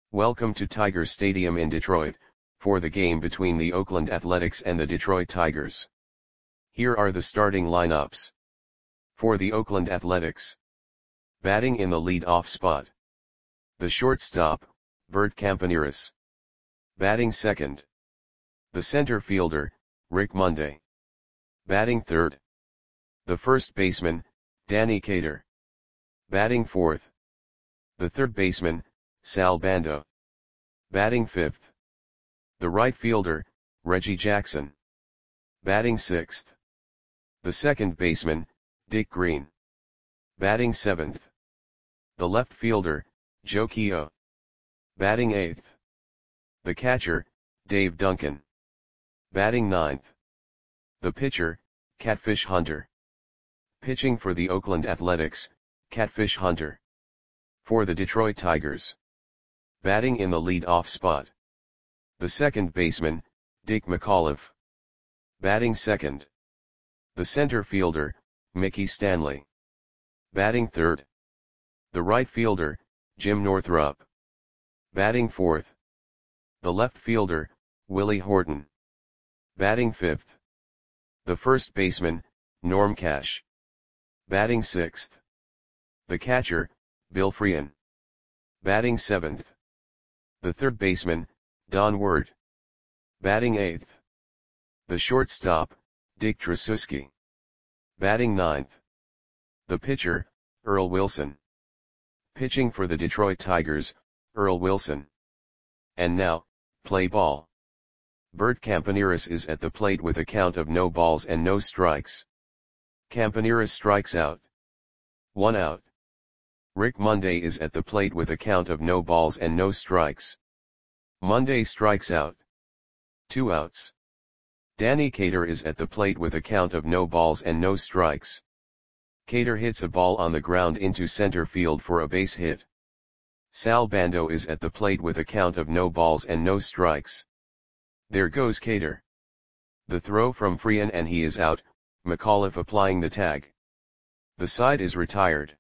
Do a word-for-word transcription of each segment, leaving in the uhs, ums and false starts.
Welcome to Tiger Stadium in Detroit, for the game between the Oakland Athletics and the Detroit Tigers. Here are the starting lineups. For the Oakland Athletics. Batting in the lead-off spot. The shortstop, Bert Campaneris. Batting second. The center fielder, Rick Monday. Batting third. The first baseman, Danny Cater. Batting fourth. The third baseman, Sal Bando. Batting fifth. The right fielder, Reggie Jackson. Batting sixth. The second baseman, Dick Green. Batting seventh. The left fielder, Joe Keough. Batting eighth. The catcher, Dave Duncan. Batting ninth. The pitcher, Catfish Hunter. Pitching for the Oakland Athletics, Catfish Hunter. For the Detroit Tigers. Batting in the lead-off spot. The second baseman, Dick McAuliffe. Batting second. The center fielder, Mickey Stanley. Batting third. The right fielder, Jim Northrup. Batting fourth. The left fielder, Willie Horton. Batting fifth. The first baseman, Norm Cash. Batting sixth. The catcher, Bill Freehan. Batting seventh. The third baseman, Don Ward. Batting eighth. The shortstop, Dick Tracewski. Batting ninth. The pitcher, Earl Wilson. Pitching for the Detroit Tigers, Earl Wilson. And now, play ball. Bert Campaneris is at the plate with a count of no balls and no strikes. Campaneris strikes out. One out. Rick Monday is at the plate with a count of no balls and no strikes. Monday strikes out. Two outs. Danny Cater is at the plate with a count of no balls and no strikes. Cater hits a ball on the ground into center field for a base hit. Sal Bando is at the plate with a count of no balls and no strikes. There goes Cater. The throw from Freehan and he is out, McAuliffe applying the tag. The side is retired.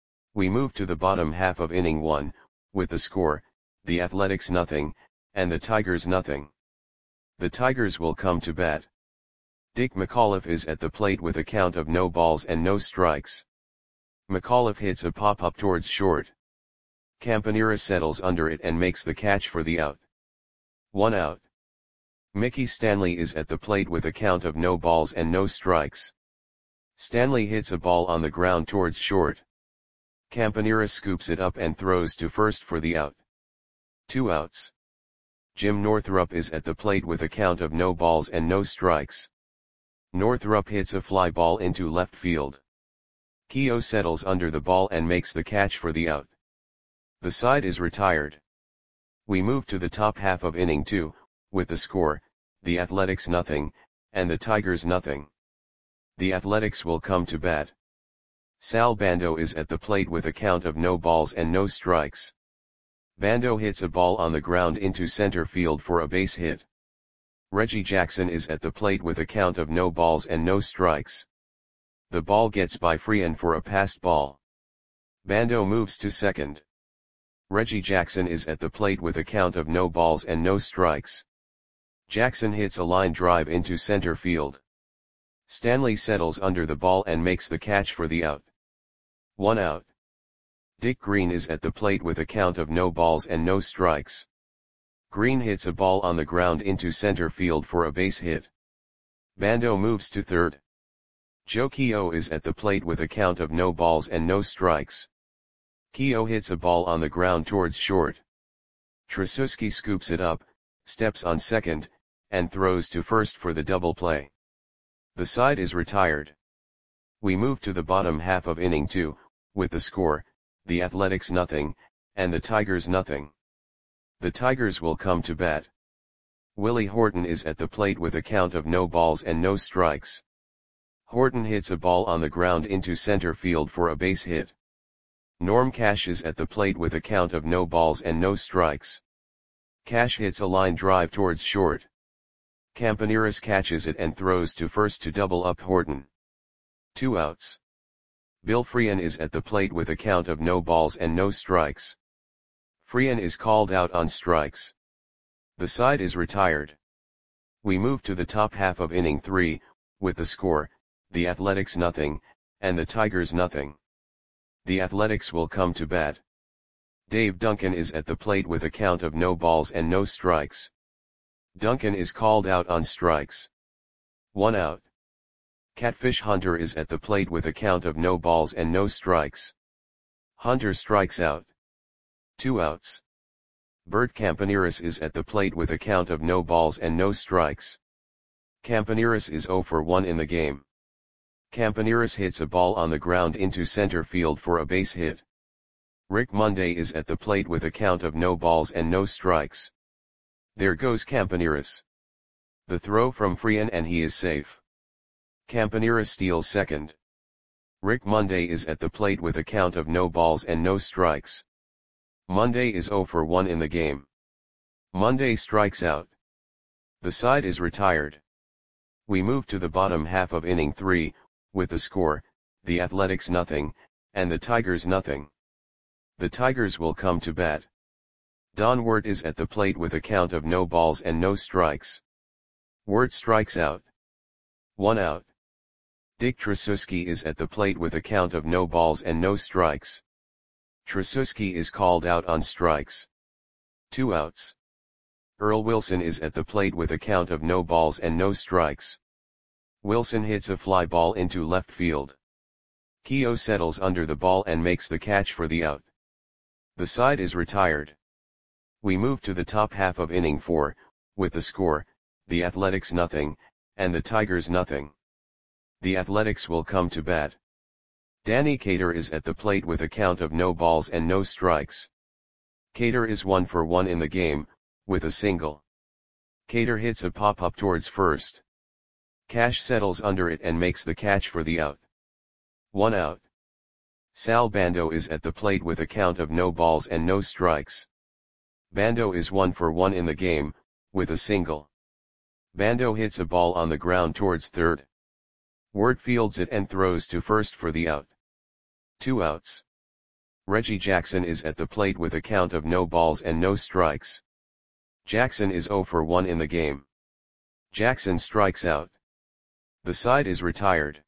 We move to the bottom half of inning one, with the score, the Athletics nothing, and the Tigers nothing. The Tigers will come to bat. Dick McAuliffe is at the plate with a count of no balls and no strikes. McAuliffe hits a pop-up towards short. Campaneris settles under it and makes the catch for the out. One out. Mickey Stanley is at the plate with a count of no balls and no strikes. Stanley hits a ball on the ground towards short. Campaneris scoops it up and throws to first for the out. Two outs. Jim Northrup is at the plate with a count of no balls and no strikes. Northrup hits a fly ball into left field. Keough settles under the ball and makes the catch for the out. The side is retired. We move to the top half of inning two, with the score, the Athletics nothing, and the Tigers nothing. The Athletics will come to bat. Sal Bando is at the plate with a count of no balls and no strikes. Bando hits a ball on the ground into center field for a base hit. Reggie Jackson is at the plate with a count of no balls and no strikes. The ball gets by Freehan for a passed ball. Bando moves to second. Reggie Jackson is at the plate with a count of no balls and no strikes. Jackson hits a line drive into center field. Stanley settles under the ball and makes the catch for the out. One out. Dick Green is at the plate with a count of no balls and no strikes. Green hits a ball on the ground into center field for a base hit. Bando moves to third. Joe Keough is at the plate with a count of no balls and no strikes. Keough hits a ball on the ground towards short. Tracewski scoops it up, steps on second, and throws to first for the double play. The side is retired. We move to the bottom half of inning two, with the score, the Athletics nothing, and the Tigers nothing. The Tigers will come to bat. Willie Horton is at the plate with a count of no balls and no strikes. Horton hits a ball on the ground into center field for a base hit. Norm Cash is at the plate with a count of no balls and no strikes. Cash hits a line drive towards short. Campaneris catches it and throws to first to double up Horton. Two outs. Bill Freehan is at the plate with a count of no balls and no strikes. Frean is called out on strikes. The side is retired. We move to the top half of inning three, with the score, the Athletics nothing, and the Tigers nothing. The Athletics will come to bat. Dave Duncan is at the plate with a count of no balls and no strikes. Duncan is called out on strikes. One out. Catfish Hunter is at the plate with a count of no balls and no strikes. Hunter strikes out. Two outs. Bert Campaneris is at the plate with a count of no balls and no strikes. Campaneris is zero for one in the game. Campaneris hits a ball on the ground into center field for a base hit. Rick Monday is at the plate with a count of no balls and no strikes. There goes Campaneris. The throw from Frean and he is safe. Campaneris steals second. Rick Monday is at the plate with a count of no balls and no strikes. Monday is zero for one in the game. Monday strikes out. The side is retired. We move to the bottom half of inning three, with the score, the Athletics nothing, and the Tigers nothing. The Tigers will come to bat. Don Wirt is at the plate with a count of no balls and no strikes. Wirt strikes out. One out. Dick Tracewski is at the plate with a count of no balls and no strikes. Tracewski is called out on strikes. Two outs. Earl Wilson is at the plate with a count of no balls and no strikes. Wilson hits a fly ball into left field. Keogh settles under the ball and makes the catch for the out. The side is retired. We move to the top half of inning four, with the score, the Athletics nothing, and the Tigers nothing. The Athletics will come to bat. Danny Cater is at the plate with a count of no balls and no strikes. Cater is one for one in the game, with a single. Cater hits a pop-up towards first. Cash settles under it and makes the catch for the out. One out. Sal Bando is at the plate with a count of no balls and no strikes. Bando is one for one in the game, with a single. Bando hits a ball on the ground towards third. Wirt fields it and throws to first for the out. Two outs. Reggie Jackson is at the plate with a count of no balls and no strikes. Jackson is zero for one in the game. Jackson strikes out. The side is retired.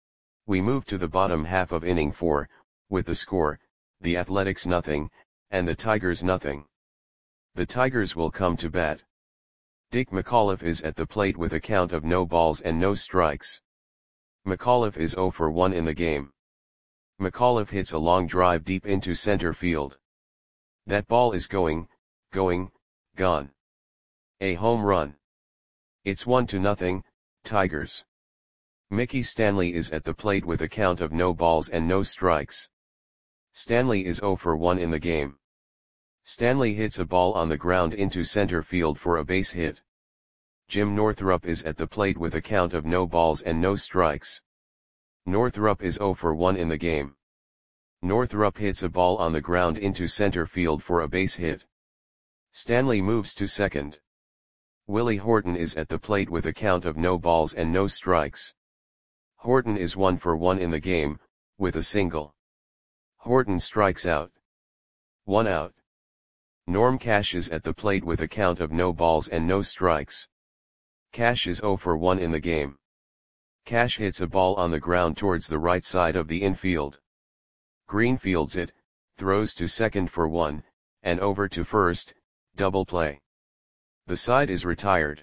We move to the bottom half of inning four, with the score, the Athletics nothing, and the Tigers nothing. The Tigers will come to bat. Dick McAuliffe is at the plate with a count of no balls and no strikes. McAuliffe is zero for one in the game. McAuliffe hits a long drive deep into center field. That ball is going, going, gone. A home run. It's one to nothing, Tigers. Mickey Stanley is at the plate with a count of no balls and no strikes. Stanley is zero for one in the game. Stanley hits a ball on the ground into center field for a base hit. Jim Northrup is at the plate with a count of no balls and no strikes. Northrup is zero for one in the game. Northrup hits a ball on the ground into center field for a base hit. Stanley moves to second. Willie Horton is at the plate with a count of no balls and no strikes. Horton is one for one in the game, with a single. Horton strikes out. One out. Norm Cash is at the plate with a count of no balls and no strikes. Cash is zero for one in the game. Cash hits a ball on the ground towards the right side of the infield. Green fields it, throws to second for one, and over to first, double play. The side is retired.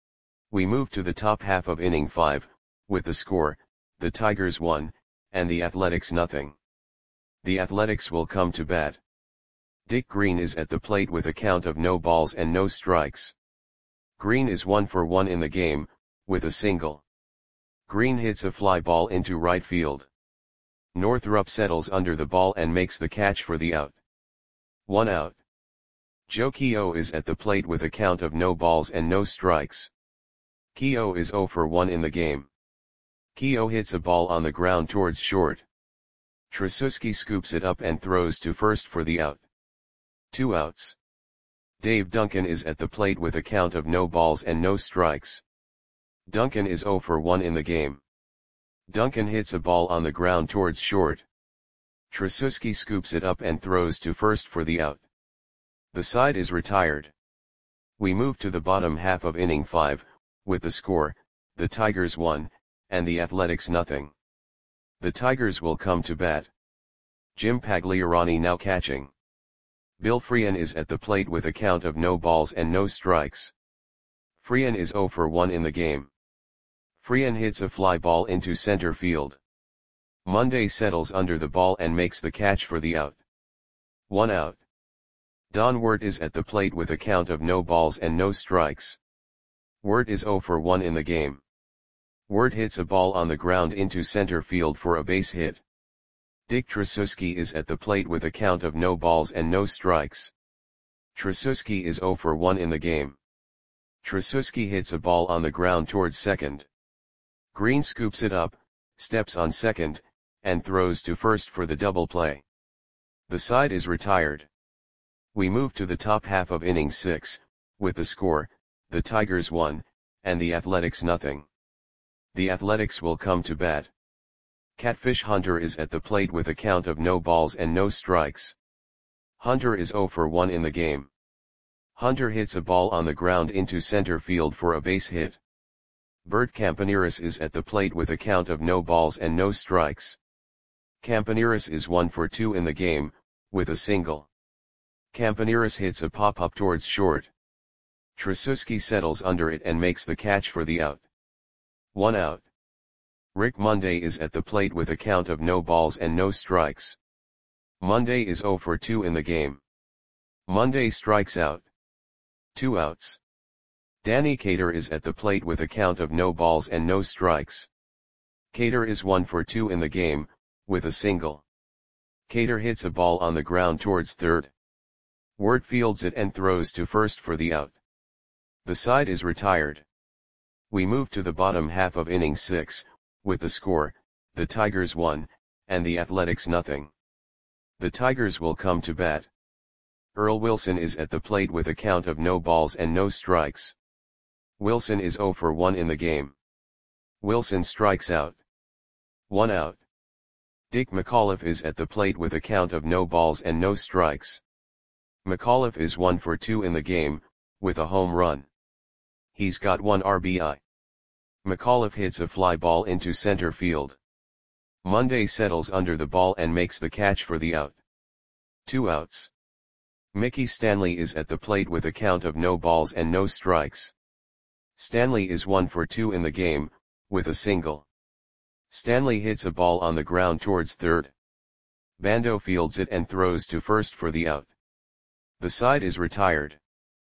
We move to the top half of inning five, with the score, the Tigers one, and the Athletics nothing. The Athletics will come to bat. Dick Green is at the plate with a count of no balls and no strikes. Green is one for one in the game, with a single. Green hits a fly ball into right field. Northrup settles under the ball and makes the catch for the out. One out. Joe Keogh is at the plate with a count of no balls and no strikes. Keogh is zero for one in the game. Keogh hits a ball on the ground towards short. Tracewski scoops it up and throws to first for the out. Two outs. Dave Duncan is at the plate with a count of no balls and no strikes. Duncan is zero for one in the game. Duncan hits a ball on the ground towards short. Tracewski scoops it up and throws to first for the out. The side is retired. We move to the bottom half of inning five, with the score, the Tigers one, and the Athletics nothing. The Tigers will come to bat. Jim Pagliarani now catching. Bill Freehan is at the plate with a count of no balls and no strikes. Freehan is oh for one in the game. Freehan hits a fly ball into center field. Monday settles under the ball and makes the catch for the out. One out. Don Wirt is at the plate with a count of no balls and no strikes. Wirt is oh for one in the game. Wirt hits a ball on the ground into center field for a base hit. Dick Tracewski is at the plate with a count of no balls and no strikes. Tracewski is oh for one in the game. Tracewski hits a ball on the ground towards second. Green scoops it up, steps on second, and throws to first for the double play. The side is retired. We move to the top half of inning six, with the score, the Tigers one, and the Athletics nothing. The Athletics will come to bat. Catfish Hunter is at the plate with a count of no balls and no strikes. Hunter is oh for one in the game. Hunter hits a ball on the ground into center field for a base hit. Bert Campaneris is at the plate with a count of no balls and no strikes. Campaneris is one for two in the game, with a single. Campaneris hits a pop-up towards short. Tracewski settles under it and makes the catch for the out. One out. Rick Monday is at the plate with a count of no balls and no strikes. Monday is oh for two in the game. Monday strikes out. Two outs. Danny Cater is at the plate with a count of no balls and no strikes. Cater is one for two in the game, with a single. Cater hits a ball on the ground towards third. Wirt fields it and throws to first for the out. The side is retired. We move to the bottom half of inning six, with the score, the Tigers one, and the Athletics nothing. The Tigers will come to bat. Earl Wilson is at the plate with a count of no balls and no strikes. Wilson is oh for one in the game. Wilson strikes out. One out. Dick McAuliffe is at the plate with a count of no balls and no strikes. McAuliffe is one for two in the game, with a home run. He's got one R B I. McAuliffe hits a fly ball into center field. Monday settles under the ball and makes the catch for the out. Two outs. Mickey Stanley is at the plate with a count of no balls and no strikes. Stanley is one for two in the game, with a single. Stanley hits a ball on the ground towards third. Bando fields it and throws to first for the out. The side is retired.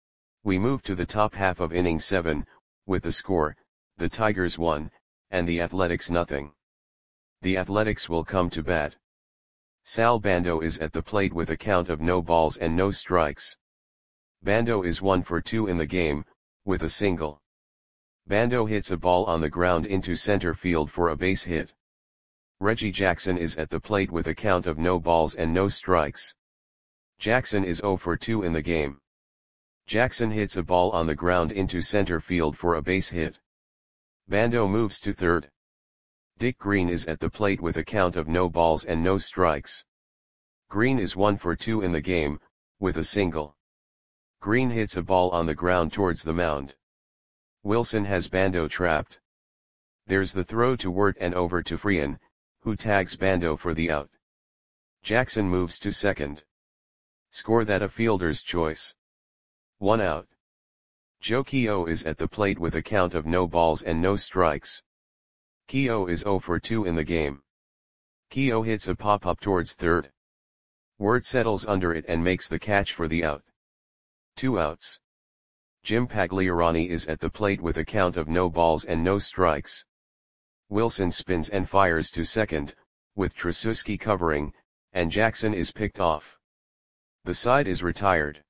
We move to the top half of inning seven, with the score, the Tigers one, and the Athletics nothing. The Athletics will come to bat. Sal Bando is at the plate with a count of no balls and no strikes. Bando is one for two in the game, with a single. Bando hits a ball on the ground into center field for a base hit. Reggie Jackson is at the plate with a count of no balls and no strikes. Jackson is oh for two in the game. Jackson hits a ball on the ground into center field for a base hit. Bando moves to third. Dick Green is at the plate with a count of no balls and no strikes. Green is one for two in the game, with a single. Green hits a ball on the ground towards the mound. Wilson has Bando trapped. There's the throw to Wirt and over to Freehan, who tags Bando for the out. Jackson moves to second. Score that a fielder's choice. One out. Joe Keogh is at the plate with a count of no balls and no strikes. Keogh is oh for two in the game. Keogh hits a pop-up towards third. Wirt settles under it and makes the catch for the out. Two outs. Jim Pagliarani is at the plate with a count of no balls and no strikes. Wilson spins and fires to second, with Tracewski covering, and Jackson is picked off. The side is retired.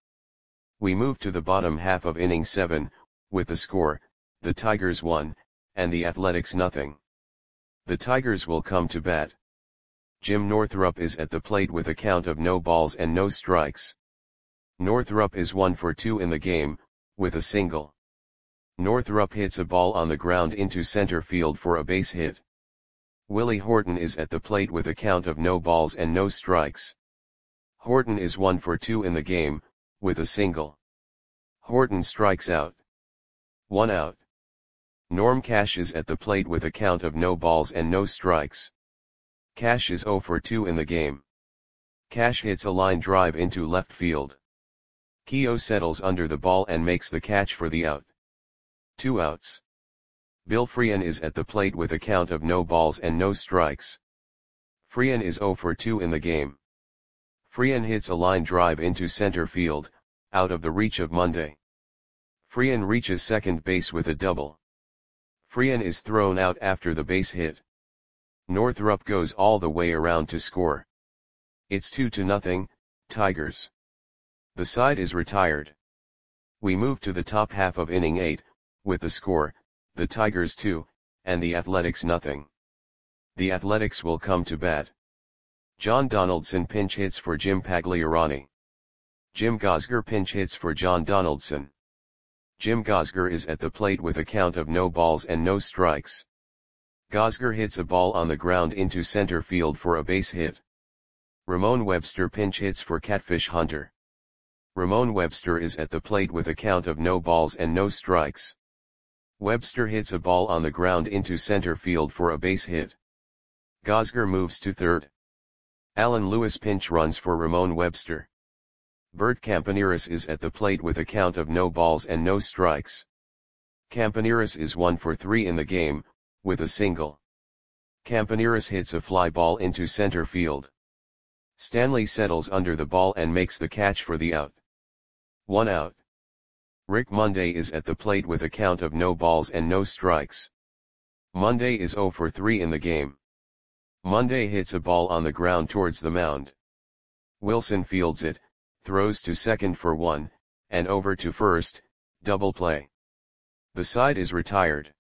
We move to the bottom half of inning seven, with the score, the Tigers one, and the Athletics nothing. The Tigers will come to bat. Jim Northrup is at the plate with a count of no balls and no strikes. Northrup is one for two in the game, with a single. Northrup hits a ball on the ground into center field for a base hit. Willie Horton is at the plate with a count of no balls and no strikes. Horton is one for two in the game, with a single. Horton strikes out. One out. Norm Cash is at the plate with a count of no balls and no strikes. Cash is zero for two in the game. Cash hits a line drive into left field. Keogh settles under the ball and makes the catch for the out. Two outs. Bill Freehan is at the plate with a count of no balls and no strikes. Freehan is zero for two in the game. Freehan hits a line drive into center field, out of the reach of Monday. Freehan reaches second base with a double. Freehan is thrown out after the base hit. Northrup goes all the way around to score. It's two to nothing, Tigers. The side is retired. We move to the top half of inning eight, with the score, the Tigers two, and the Athletics nothing. The Athletics will come to bat. John Donaldson pinch hits for Jim Pagliarani. Jim Gosger pinch hits for John Donaldson. Jim Gosger is at the plate with a count of no balls and no strikes. Gosger hits a ball on the ground into center field for a base hit. Ramon Webster pinch hits for Catfish Hunter. Ramon Webster is at the plate with a count of no balls and no strikes. Webster hits a ball on the ground into center field for a base hit. Gosger moves to third. Alan Lewis pinch runs for Ramon Webster. Bert Campaneris is at the plate with a count of no balls and no strikes. Campaneris is one for three in the game, with a single. Campaneris hits a fly ball into center field. Stanley settles under the ball and makes the catch for the out. One out. Rick Monday is at the plate with a count of no balls and no strikes. Monday is zero for three in the game. Monday hits a ball on the ground towards the mound. Wilson fields it, throws to second for one, and over to first, double play. The side is retired.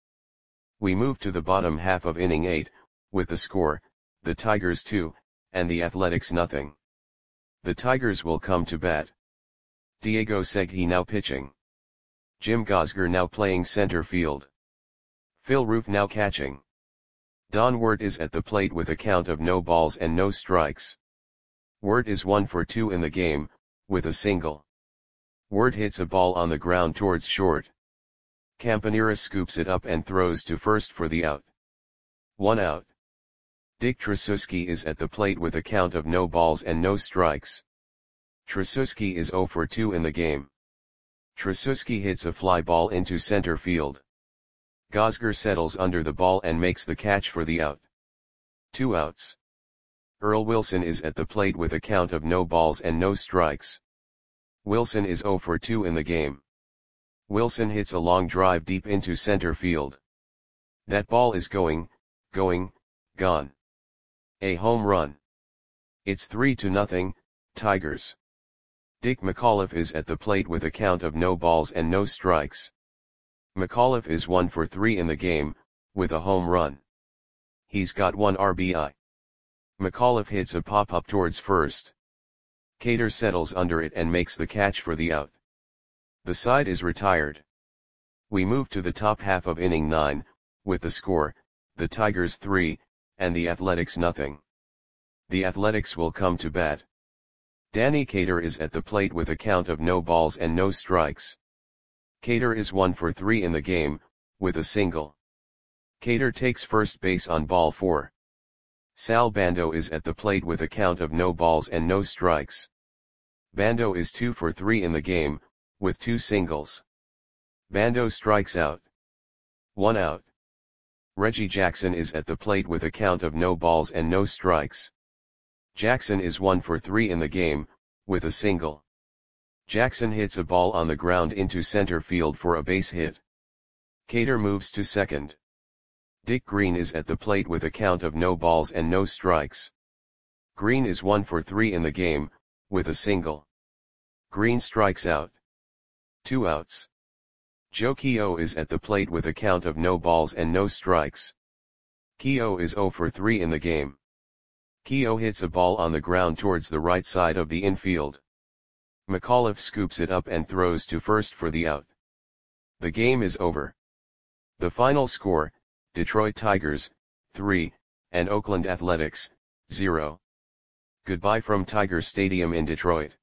We move to the bottom half of inning eight, with the score, the Tigers two, and the Athletics nothing. The Tigers will come to bat. Diego Segui now pitching. Jim Gosger now playing center field. Phil Roof now catching. Don Wirt is at the plate with a count of no balls and no strikes. Wirt is one for two in the game, with a single. Wirt hits a ball on the ground towards short. Campaneris scoops it up and throws to first for the out. One out. Dick Tracewski is at the plate with a count of no balls and no strikes. Tracewski is zero for two in the game. Tracewski hits a fly ball into center field. Gosger settles under the ball and makes the catch for the out. Two outs. Earl Wilson is at the plate with a count of no balls and no strikes. Wilson is zero for two in the game. Wilson hits a long drive deep into center field. That ball is going, going, gone. A home run. It's three to nothing, Tigers. Dick McAuliffe is at the plate with a count of no balls and no strikes. McAuliffe is one for three in the game, with a home run. He's got one R B I. McAuliffe hits a pop-up towards first. Cater settles under it and makes the catch for the out. The side is retired. We move to the top half of inning nine, with the score, the Tigers three, and the Athletics nothing. The Athletics will come to bat. Danny Cater is at the plate with a count of no balls and no strikes. Cater is one for three in the game, with a single. Cater takes first base on ball four. Sal Bando is at the plate with a count of no balls and no strikes. Bando is two for three in the game, with two singles. Bando strikes out. One out. Reggie Jackson is at the plate with a count of no balls and no strikes. Jackson is one for three in the game, with a single. Jackson hits a ball on the ground into center field for a base hit. Cater moves to second. Dick Green is at the plate with a count of no balls and no strikes. Green is one for three in the game, with a single. Green strikes out. Two outs. Joe Keogh is at the plate with a count of no balls and no strikes. Keogh is zero for three in the game. Keogh hits a ball on the ground towards the right side of the infield. McAuliffe scoops it up and throws to first for the out. The game is over. The final score, Detroit Tigers, three, and Oakland Athletics, zero. Goodbye from Tiger Stadium in Detroit.